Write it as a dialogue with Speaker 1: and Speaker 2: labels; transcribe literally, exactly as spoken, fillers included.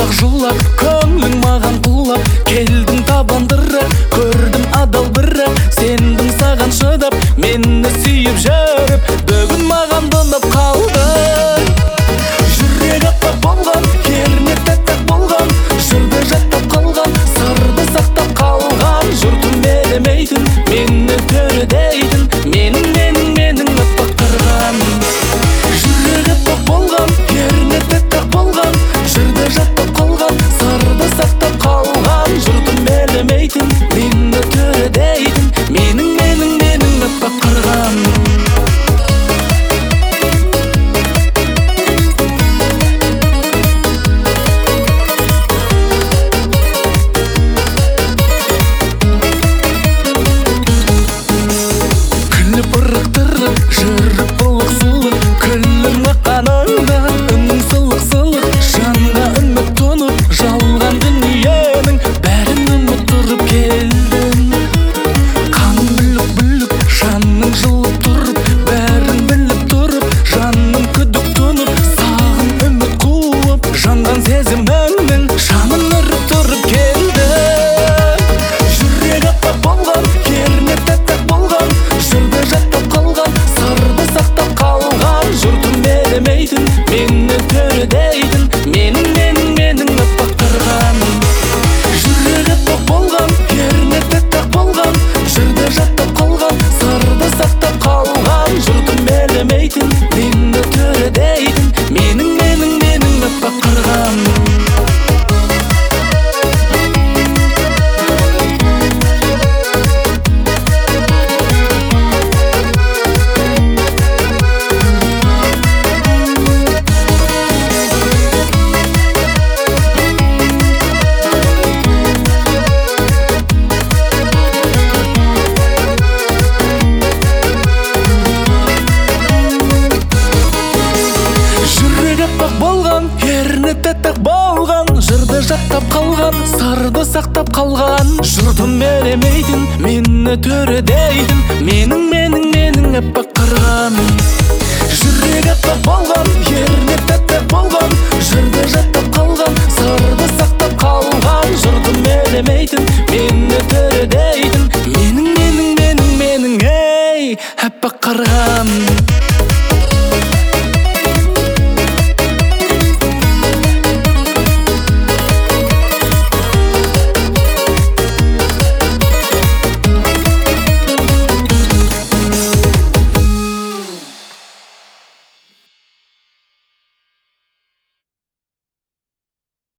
Speaker 1: Жулақ жулақ көңлің маған құлап, келдің табандырақ, көрдім адал бірақ, сендің саған шыдап, мені сүйіп жүріп, бүгін маған дынып қалды. Жүрек аппақ болған, кернеп тәттақ болған, жырды жаттап қалған, сырды сақтап қалған. Жұртым елемейтін, мені төрі дейтін, менің менің менің аппақ қырған. Жүрек аппақ болған, кернеп тәттақ болған, жырды жаттап қалған, сырды сақтап қалған. Жұртым елемейтін, мені төрі дейтін, менің менің менің аппақ қырған. Жүріп бұлық сұлық, күлің мақаныңда, үнің сылық сылық, жанға үміт тұнып, жалған дүниенің бәрін ұмыттырып келдің. Қаның бүлік бүлік, жаның жылып тұрып, бәрін біліп тұрып, жаным күдік тұнып, сағын үміт қуып, жанған сезіміңнің жанын үріп тұрып келді. Жүрек аппақ болған, кернеп тәттақ болған, жырды жаттап қалған, сырды сақтап қалған. Жұртым елемейтін, мені төрі дейтін, менің менің менің аппақ қырған. Жүрек аппақ болған, кернеп тәттақ болған, жырды жаттап қалған, сырды сақтап қалған. Жұртым елемейтін, мені төрі дейтін, менің менің менің аппақ қырған. Болған, кернеп тәттақ болған, жырды жаттап қалған, сырды сақтап қалған. Жұртым елемейтін, мені төрі дейтін, менің менің менің аппақ қырған. Жүрек аппақ болған, кернеп тәттақ болған, жырды жаттап қалған, сырды сақтап қалған. Жұртым елемейтін, мені төрі дейтін, менің менің менің менің ей аппақ қырған.